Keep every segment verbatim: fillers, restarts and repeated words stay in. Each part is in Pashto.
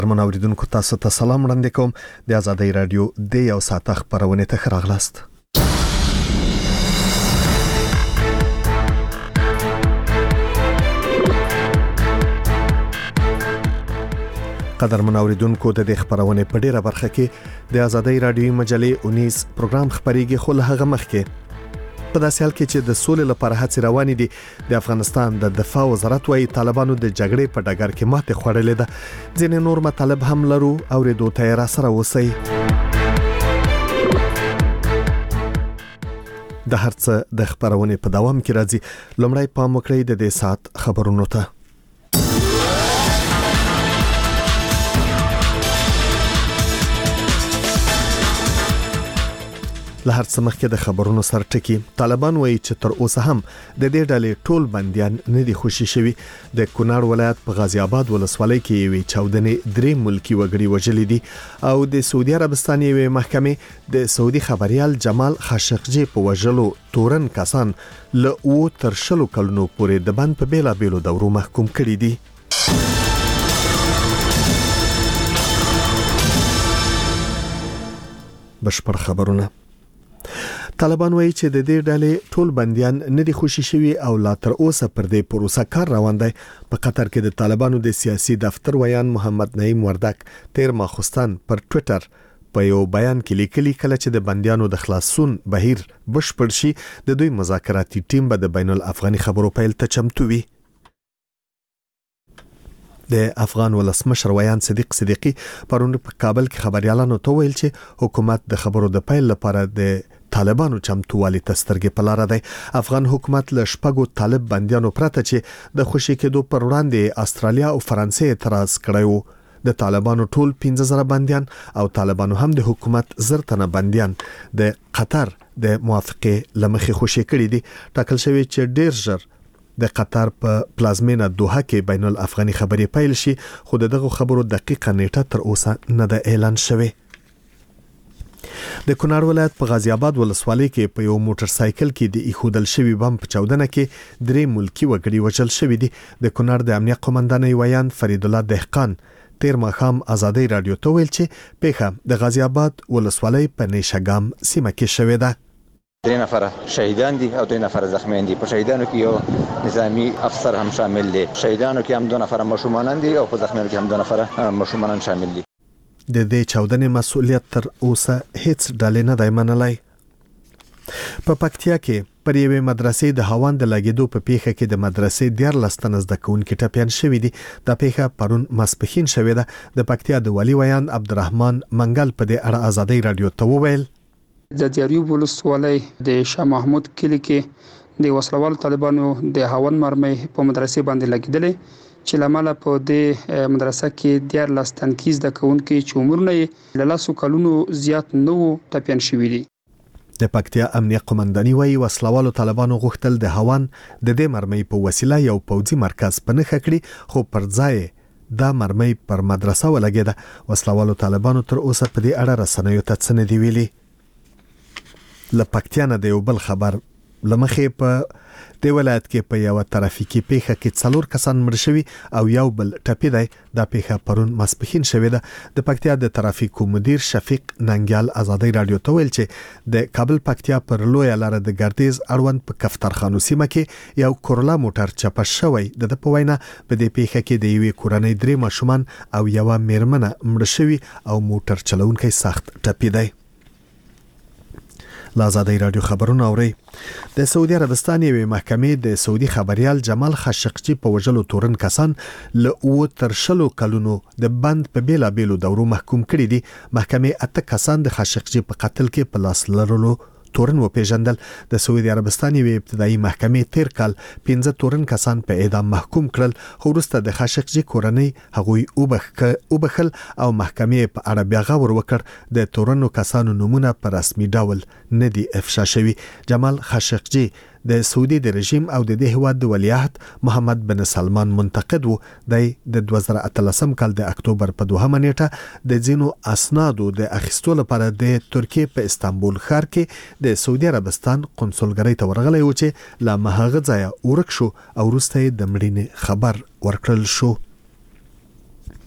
منوریدونکو تاسو ته سلام وړاندې کوم. د آزادۍ رادیو د یو ساعت خبرونه ته ښه راغلاست. قدر منوریدونکو د دې خبرونه په ډیره برخه کې د آزادۍ رادیو مجلې اونیس پروګرام خبريږي، خو له هغه مخکې په داسې حال کې چې د سولې لپاره هڅې روانې دي، د افغانستان د دفاع وزارت وايي طالبانو د جګړې په ډګر کې ماتې خوړلې ده. ځینې نور مطالب هم لرو، اورېدو ته را سره اوسئ. د هر څه د خبرونې په دوام کې راځي. لومړی پام وکړئ د دې ساعت خبرونو ته. له هر څه مخکې د خبرونو سر ټکی. طالبان وایي چې تر اوسه هم د دې ډلې ټول بنديان نه دي خوشي شوي. د کونړ ولایت په غازی آباد ولسوالۍ کې یوې چاودنې درې ملکی وګړي وژلي دي او د سعودي عربستان یوې محکمې د سعودي خبريال جمال خاشقجي په وژلو تورن کسان له او تر شلو کلونو پورې د بند په بیلا بیلو دورو محکوم کړي دي. بشپړ خبرونه. طالبان وایي چې د دې ډلې ټول بنديان نه دي خوشي شوي او لا تر اوسه پر دې پروسه کار روان دی. په قطر کې د طالبانو د سیاسي دفتر ویان محمد نعیم وردک تیر ماخستان پر ټوئیټر په یو بیان کې لیکلي کله چې د بنديانو د خلاصون بهیر بشپړ شي د دوی مذاکراتي ټیم به د بین الافغاني خبرو پیل ته چمتو وي. د افغان ولسمشر ویان صدیق صدیقی پرون په کابل کې خبريالانو ته ویل چې حکومت د خبرو د پیل لپاره د طالبانو چمتووالي تسترګې په لار دی. افغان حکومت له شپږو طالب بنديانو پرته چې د خوشي کېدو پر وړاندې استرالیا او فرانسې اعتراض کړی وو. د طالبانو ټول پنځه زره بنديان او طالبانو هم د حکومت زر تنه بنديان د قطر د موافقه لمخې خوشي کړي دي. ټاکل شوی چې ډیر ژر د قطر په پلازمینه دوحه کې بین الافغاني خبري پیل شي، خو دغه خبرو دقیقه نیټه تر اوسه نه ده اعلان شوی. د کونړ ولایت په غازی آباد ولسوالۍ کې په یو موټر سایکل کې د ایښودل شوی بم په چاودنه کې درې ملکی وګړي وژل شوی دي. د کونړ د امنیت قومندان ویان فرید الله دهقان تیر ماښام آزادۍ رادیو ته ویل چې پیښه د غازی آباد ولسوالۍ په نیشګام سیمه کې شوې ده. درې نفر شهیدان دي او درې نفر زخمیان دي. په شهیدانو کې یو نظامی افسر هم شامل دي. شهیدانو کې هم دوه نفر مشومان دي او په زخمیانو کې هم دوه نفر مشومان شامل دي. د دې چاودنې مسؤلیت تر اوسه هیڅ ډلې نه دی منلی. په پکتیا کې پر یوې مدرسې د هاوان د لګیدو په پیښه کې د مدرسې دیارلس تنه زده کوونکي ټپیان شوي دي. دا پیښه پرون ماسپښین شوې ده. د پکتیا د والي ویان عبدالرحمن منګل په دې اړه آزادۍ رادیو ته وویل د دیاریوب ولسوالۍ د شاه محمود کلی کې د وسلوال طالبانو د هاون مرمۍ په مدرسې باندې لګیدلې چې لامل په دې مدرسه کې دیارلس تنکیز د کوونکي چې عمرونه یې له لاسو کلونو زیات نه وو ټپیان شوي دي. د پکتیا امنیت قومنداني وایي وسلوالو طالبانو غوښتل د هاون د دې مرمۍ په وسیله یو پوځي مرکز په نښه کړي، خو پر ځای دا مرمۍ پر مدرسه ولګېده. وسلوالو طالبانو تر اوسه په دې اړه رسنیو ته څه نه دي ویلي. له پکتیا نه د یو بل خبر لمخې په د ولایت کې په یو ترافیکي پیښه کې څلور کسان مړ شوي او یو بل ټپي دی. دا پیښه پرون ماسپښین شوې ده. د پکتیا د ترافیکو مدیر شفیق ننګیال آزادۍ رادیو ته ویل چې د کابل پکتیا پر لویه لار د ګردیز اړوند په کفترخانو سیمه کې یو کورولا موټر چپه شوی. د په وینا په دې پیښه کې د یوې کورنۍ درې ماشومان او یو میرمنه مړ شوي او موټر چلونکی سخت ټپي دی. آزادۍ رادیو خبرونه اوري. د سعودي عربستان یوې محکمې د سعودي خبريال جمال خاشقجي په وژلو تورن کسان له او تر شلو کلونو د بند په بیلا بیلو دورو محکوم کړي دي. محکمې اته کسان د خاشقجي په قتل کې په لاس لرلو تورن وپیژندل. د سعودي عربستان یوې ابتدایي محکمې تیر کال پنځه تورن کسان په اعدام محکوم کړل، خو وروسته د خاشقجي کورنۍ هغوی وبخل او محکمې په اړه بیا غور وکړ. د تورنو کسانو نومونه په رسمي ډول نه دي افشا شوي. جمال خاشقجي د سعودي د رژیم او د دې هواد د ولیعهد محمد بن سلمان منتقد وو. د دوه زره اتلسم کال د اکتوبر په دوهمه نیټه د ځینو اسنادو د اخیستلو لپاره د ترکیه په استانبول ښار کې د سعودي عربستان قونسلګرۍ ته ورغلی و چې لا مهغه ځای ورک شو او وروسته د مړینې خبر ورکړل شو.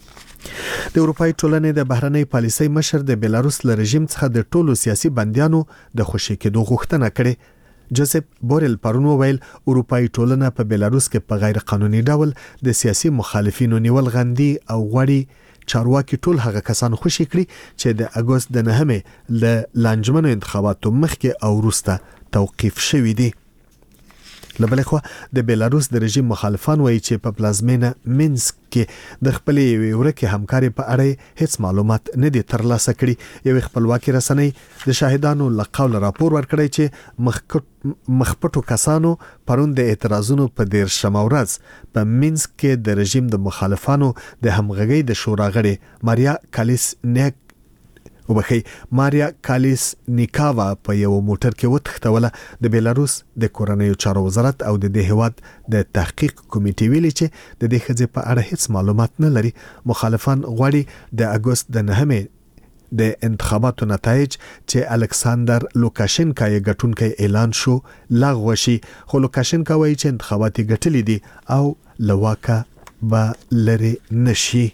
د اروپای ټولنې د بهرنۍ پالیسۍ مشر د بیلاروس له رژیم څخه د ټولو سیاسي بندیانو د خوشي کېدو غوښتنه کړې. جوزف بورل پرون وویل اروپای ټولنه په بیلاروس کې په غیر قانوني ډول د سیاسي مخالفینو نیول غندي او غواړي چارواکي ټول هغه کسان خوشي کړي چې د اگست د نهمې ل لانجمنو انتخاباتو مخکې او وروسته توقیف شوي دي. لبلې خو د بیلاروس د رژیم مخالفان وایي چې په پلازمینه مینسک کې د خپلې ورکه همکاري په اړه هیڅ معلومات نه دي ترلاسه کړي. یو خپلواکي رسنۍ د شاهدانو لقول راپور ورکړی چې مخپټو کسانو پرون د اعتراضونو په دیر شمورز په مینسک کې د رژیم د مخالفانو د همغږي د شورا غړي ماریا کالیس نیک وبخي ماریا کالیس نیکاوا په یو موټر کې وتښتوله. د بیلاروس د کورنیو چارو وزارت او د دې هیواد د تحقیق کمیټې ویلي چې د دې خځې په اړه هیڅ معلومات نه لري. مخالفان غواړي د اگست د نهمې د انتخاباتو نتایج چې الکساندر لوکاشنکا یې ګټونکی اعلان شو لغوه شي، خو لوکاشنکا وایي چې انتخابات ګټلې دي او لواکا به لري نشي.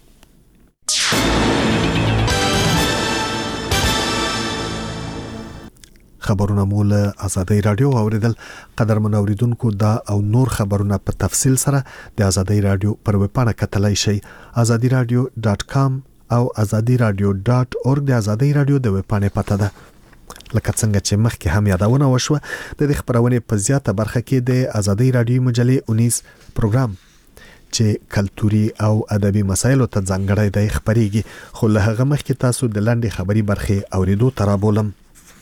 خبرونه مول آزادۍ رادیو اوریدل. قدرمن اوریدونکو دا او نور خبرونه په تفصیل سره د آزادۍ رادیو پر ویب پاڼه کتلای شئ آزادی رادیو ډاٹ کام او آزادی رادیو ډاٹ اورګ د آزادۍ رادیو د ویب پاڼې پته ده. لکه څنګه چې مخکې هم یادونه وشوه د دې خبرونه په زیاته برخه کې د آزادۍ رادیو مجلې انیس پروګرام چې کلتوري او ادبي مسایلو ته ځانګړی دی خبريږي، خو له هغه مخکې تاسو د لاندې خبري برخه اوریدو ترابولم.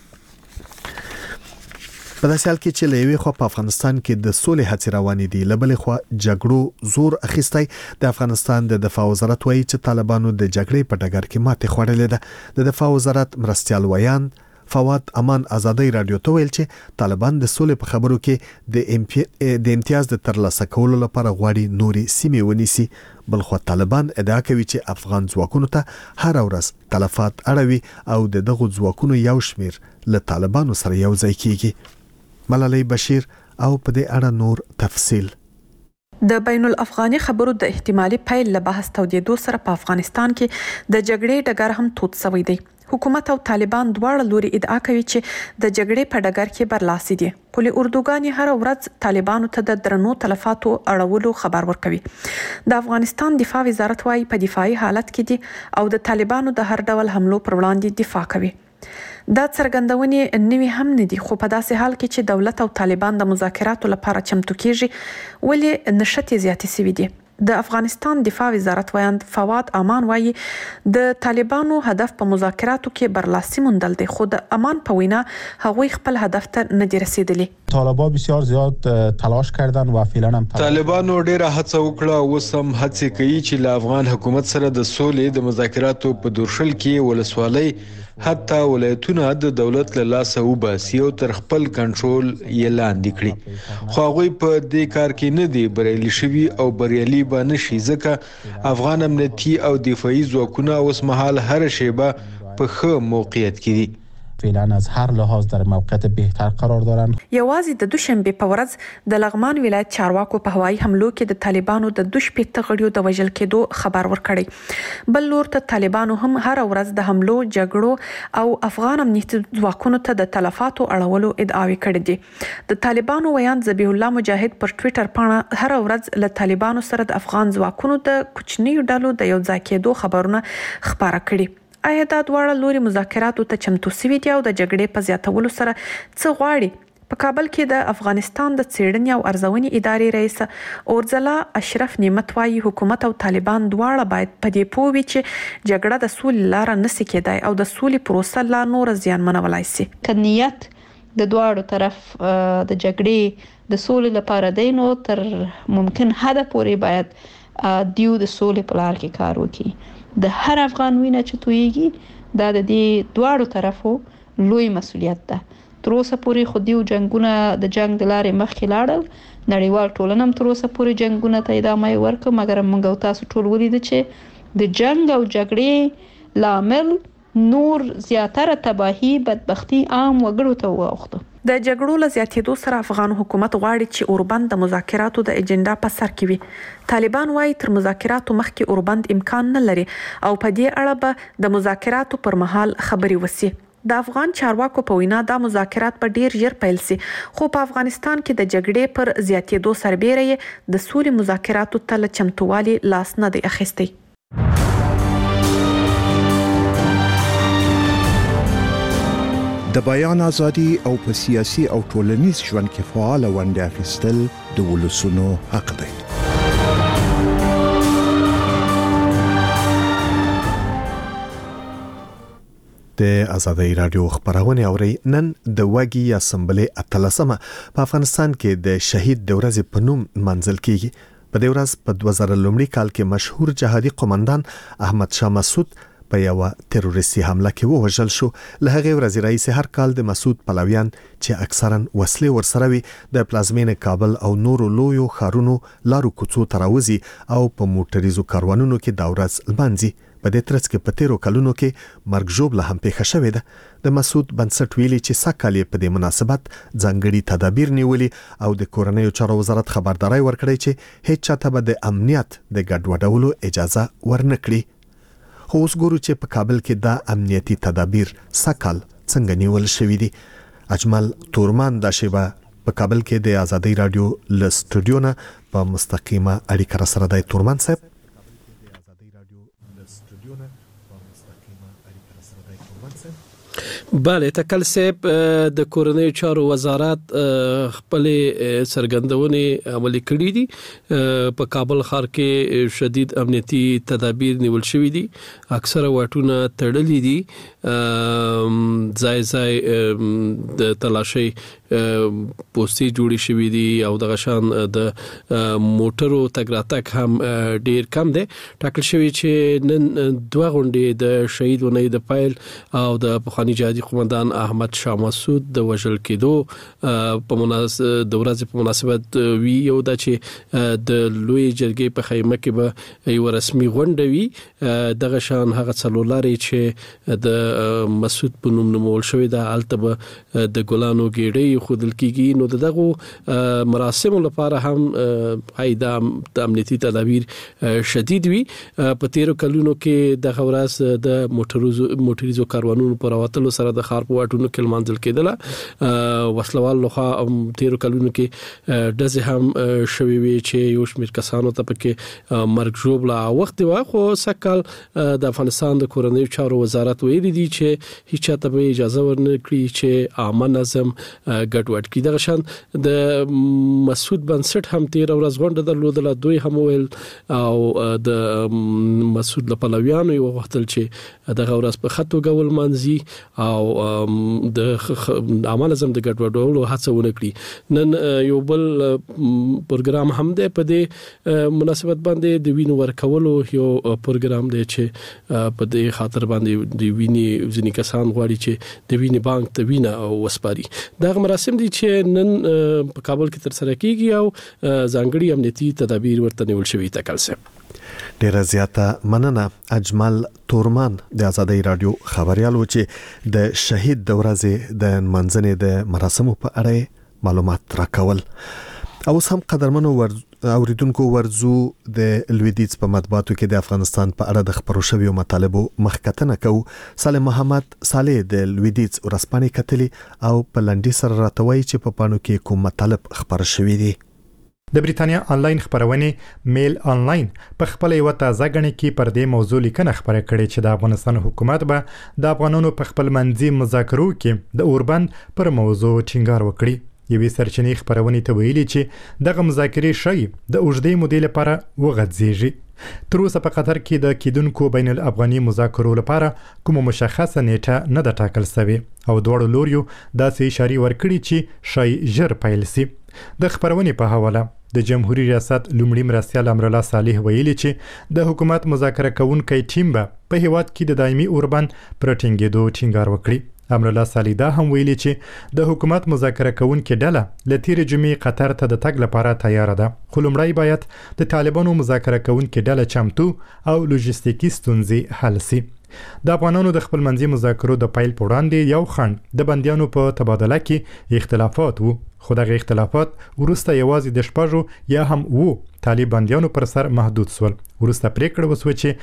په داسې حال کې چې له یوې خوا په افغانستان کې د سولې هڅې روانې دي، له بلې خوا جګړو زور اخیستی. د افغانستان د دفاع وزارت وایي چې طالبانو د جګړې په ډګر کې ماتې خوړلې ده. د دفاع وزارت مرستیال ویان فواد امان آزادۍ رادیو ته ویل چې طالبان د سولې په خبرو کې د امپی... د امتیاز د ترلاسه کولو لپاره غواړي نوري سیمې ونیسي. بلخو طالبان ادعا کوي چې افغان ځواکونو ته هر ورځ تلفات اړوي او د دغه ځواکونو یو شمیر له طالبانو سره یو ځای کیږي. ملالۍ بشیر او په دې اړه نور تفصیل. د بین الافغاني خبرو د احتمالي پیل له بحث تودېدو سره په افغانستان کې د جګړې ډګر هم توت شوی دی. حکومت او طالبان دواړه لوري ادعا کوي چې د جګړې په ډګر کې برلاسي دي، خو له اردوګان هر ورځ طالبانو ته د درنو تلفاتو اړولو خبر ورکوي. د افغانستان دفاع وزارت وايي په دفاعي حالت کې دي او د طالبانو د هر ډول حملو پر وړاندې دفاع کوي. دا څرګندونې نوې هم نه دي، خو په داسې حال کې چې دولت او طالبان د مذاکراتو لپاره چمتو کیږي ولې نشټې زیاتې شوي دي. د افغانستان دفاع وزارت ویاند فواد امان وایي د طالبانو هدف په مذاکراتو کې برلاسي موندل دی، خو د امان په وینا هغوی خپل هدف ته نه دي رسیدلي. طالبان بسیار زیاد تلاش کردن و فعلا هم طالبانو ډیره هڅه وکړه او سم هڅه کوي چې له افغان حکومت سره د سولې د مذاکراتو په دورشل کې ولسوالۍ حتی ولایتونه د دولت له لاسه وباسي او تر خپل کنټرول یې لاندې کړي، خو هغوی په دې کار کې نه دي بریالي شوي او بریالي به نشي ځکه افغان امنیتي او دفاعي ځواکونه اوس مهال هر شیبه په ښه موقعیت کې دي. فعلا از هر لحاظ در موقعیت بهتر قرار دارند. یوازې د دوشنبه په ورځ د لغمان ولایت چارواکو په هوایي حملو کې د طالبانو د دوه شپېته غړیو د وژل کېدو خبر ورکړی. بل لور ته طالبانو هم هر ورځ د حملو، جګړو او افغان امنیتي ځواکونو ته د تلفاتو اړولو ادعاوې کړې دي. د طالبانو ویاند ذبیح الله مجاهد پر ټویټر باندې هر ورځ له طالبانو سره د افغان ځواکونو د کوچنیو ډلو د یو ځای کېدو خبرونه خبره کړي. آیا دا دواړه لوري مذاکراتو ته چمتو شوي دي او د جګړې په زیاتولو سره څه غواړي؟ په کابل کې د افغانستان د څېړنې او ارزونې ادارې رئیس اورزلا اشرف نعمت وايي حکومت او طالبان دواړه باید په دې پوه وي چې جګړه د سولې لاره نشي کېدای او د سولې پروسه لا نور زیانمنولای شي. که نیت د دواړو طرف د جګړې د سولې لپاره دی نو تر ممکن حد پورې باید دیو د سولې په لار کې کار وکړي. د هر افغان وینه چې تویږي دا د دې دواړو طرفو لوی مسؤلیت ده. تر اوسه پورې خو دیو جنگونه د جنگ د لارې مخکې لاړل، نړیوال ټولنه هم تر اوسه پورې جنگونه ته ادامه ورکړه، مګر موږ او تاسو ټول ولیدل چې د جنگ او جګړې لامل نور زیاتره تباهي، بدبختی عام وګړو ته واوښته. د جګړو له زیاتېدو سره افغان حکومت غواړي چې اوربند د مذاکراتو د اجنډا په سر کې وي. طالبان وايي تر مذاکراتو مخکې اوربند امکان نه لري او په دې اړه به د مذاکراتو پر مهال خبري وسی. د افغان چارواکو په وینا دا مذاکرات په ډیر ژر پیل سي، خو په افغانستان کې د جګړې پر زیاتېدو سربېره یې د سولې مذاکراتو ته له چمتووالي لاس نه دی اخیستی. د بیان ازادي او په سیاسي او ټولنیز ژوند کې فعال ونډه اخیستل د ولسونو حق دی. د آزادۍ رادیو خبرونه اوري. نن د وګي اسمبلې اتلسمه په افغانستان کې د شهید د ورځې په نوم منځل کیږي. په دې ورځ په دوه زره لومړي کال کې مشهور جهادي قومندان احمد شاه مسعود په یو تروریستي حمله کې ووژل شو. له هغه ورځې راهیسې هر کال د مسعود پلویان چې اکثرا وسلې ورسره وي د پلازمینې کابل او نورو لویو ښارونو لارو کوڅو ته راوځي او په موټریزو کاروانونو کې دا ورځ لمانځي. په دې ترڅ کې په تیرو کلونو کې مرګ ژوبله هم پیښه شوې ده. د مسعود بنسټ ویلي چې سږ په دې مناسبت ځانګړي تدابیر نیولي او د کورنیو چارو وزارت خبرداري ورکړی چې هیڅ چاته به د امنیت د ګډوډولو اجازه ورنکړي. خو اوس ګورو چې په کابل کې دا امنیتي تدابیر سکل څنګه نیول شوي دي. اجمل تورمان دا شیبه په کابل کې د آزادۍ رادیو ل سټوډیو نه په مستقیمه اړیکه را سره دی. تورمان صاحب بله تکل صاحب د کورنیو چارو وزارت خپل سرګندونې عملي کړې دي. په کابل ښار کې شدید امنیتي تدابیر نیول شوي دي، اکثره واټونه تړلي دي، ځای ځای د تلاشي پوسټي جوړې شوې دي او د غشان د موټرو تګ راتګ هم ډیر کم دی. ټاکل شوی چې نن دوه غونډې د شهید ونې د پایل او د پخوانی جهادي قومندان احمد شاه مسعود د وژل کېدو په مناسبت د ورځې په مناسبت وی یو د چې د لوی جرګې په خیمه کې به یو رسمي غونډه وي. د غشان هغه څلورلارې چې د مسعود په نوم نومول شوی د التبه د ګلانو ګېډې خودل کیږي. نو دغه مراسم لپاره هم هايدا د امنیتي تدابیر شدید وي. په تیرو کلونو کې د غورس د موټریزو موټریزو کاروانونو پر واتلو سره د خار په واټونو کې منځل کېدله. وسلوال لخوا تیرو کلونو کې دزه هم شوي وي چې یو شمېر کسانو ته پکې مرګ ژوبله وخت و. خو سکل د افغانستان د کورنیو چارو وزارت ویلي دي چې هیڅ چاته به اجازه ورنکړي چې عامه نظم ګډوډ کړي. دغه شان د مسعود بنسټ هم تیر ورځ غونډه درلودله. دوی هم ویل او د مسعود لپلویانو یو وختل چې دغه ورځ په خطو ګول منځي او د عامه نظم د ګډوډولو هڅه ونه کړي. نن یو بل پروګرام هم دی په دې مناسبت باندې د وینو ورکولو یو پروګرام دی چې په دې خاطر باندې د وینې ځینې کسان غواړي چې د وینې بانک ته وینه وسپاري. دا مراسم دي چې نن په کابل کې تر سره کیږي او ځانګړي امنیتي تدابیر ورته نیول شوي. تکل صاحب ډیره زیاته مننه. اجمل تورمان د آزادۍ رادیو خبريالو چې د شهید د ورځې د منځنې د مراسمو په اړه معلومات راکول. او هم قدرمنو ور اوریدونکو ورزو د لویدیز په مطبوعاتو کې د افغانستان په اړه د خبرو شویو مطالبو مخکتنه کو. سالم محمد صالح د لویدیز ورسپانې کتلی او په لنډي سره راتوي چې په پانو کې کوم مطالب خبر شوي دي. د بریتانیا آنلاین خبرونه میل آنلاین په خپل یو تازه غنی کې پر دې موضوع لیکنه خبره کړې چې د افغانستان حکومت به د افغانانو په خپل منځي مذاکرو کې د اوربند پر موضوع ټینګار وکړي. یوې سرچینې خبرونه ته ویلي چې دغه مذاکرې شي د اوږدې مودې لپاره وغځېږي. تر اوسه په قطر کې د کیدونکو بین الافغاني مذاکرو لپاره کومه مشخصه نیټه نه ده ټاکل شوې او دواړو لوریو داسې اشاره ورکړي چې شای ژر پیل شي. د خبرونې په حواله د جمهوریت ریاست لومړي مرستیال امرالله صالح ویلي چې د حکومت مذاکره کوونکی ټیم به په هیواد کې د دایمي اوربند پر ټینګېدو ټینګار وکړي. امرالله صالح هم ویلي چې د حکومت مذاکره کوونکې ډله له تیرې جمعې قطر ته د تګ لپاره تیار ده، خو لومړی باید د طالبانو مذاکره کوونکې ډله چمتو او لوجستیکي ستونزې حل شي. د افغانانو د خپل منځي مذاکرو د پیل په وړاندې یو خنډ د بندیانو په تبادله کې اختلافات وو، خو دغه اختلافات وروسته یوازې د شپږو یا هم وو طالب بندیانو پر سر محدود سول. وروسته پریکړه وسوه چې